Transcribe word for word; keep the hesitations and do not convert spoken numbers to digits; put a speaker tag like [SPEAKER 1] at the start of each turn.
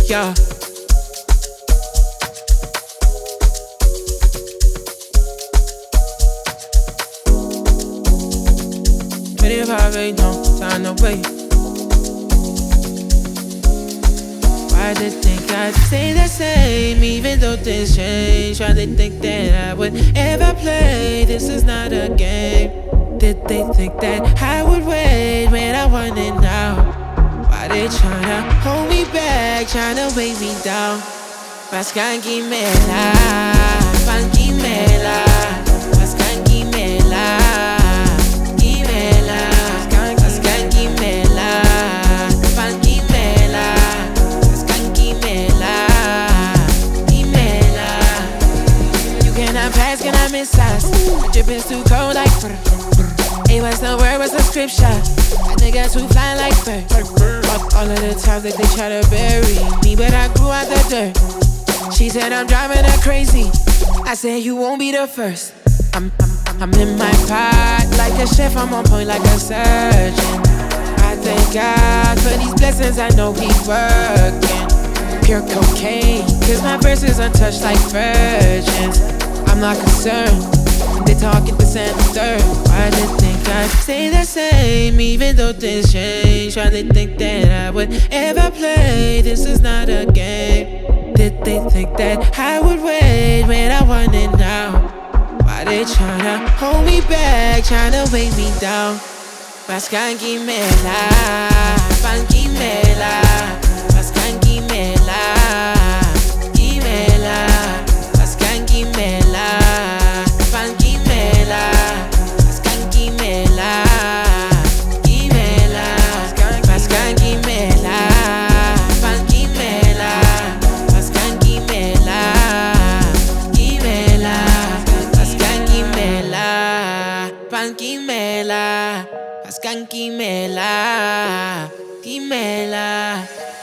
[SPEAKER 1] yeah. twenty-five ain't no time to wait. Why they think I'd stay the same even though things change? Why they think that I would ever play? This is not a game. Did they think that I would wait when I want it now? Why they tryna hold me back, tryna weigh me down? Mas skanky mela, funky mela, mas skanky mela, mela, mas skanky mela, funky mela, mas skanky mela, mela. You cannot pass, cannot miss us. Drippin's too cold like brr. Hey, what's the word? What's the scripture? A nigga too fly like bird. All, all of the times that they try to bury me, but I grew out the dirt. She said I'm driving her crazy. I said you won't be the first. I'm, I'm, I'm in my pot like a chef. I'm on point like a surgeon. I thank God for these blessings. I know He working. Pure cocaine, cause my verses untouched like virgins. I'm not concerned. They talking this and the third. Why they think I'd stay the same even though things change? Why they think that I would ever play? This is not a game. Did they think that I would wait when I want it now? Why they tryna hold me back, tryna weigh me down? Mas skanky mela, funky mela, mas skanky mela, mela, mas skanky mela, funky mela, mas skanky mela, mela, mas skanky mela, funky mela, mas skanky mela, mela, mas skanky mela, funky mela, mas skanky mela, mela.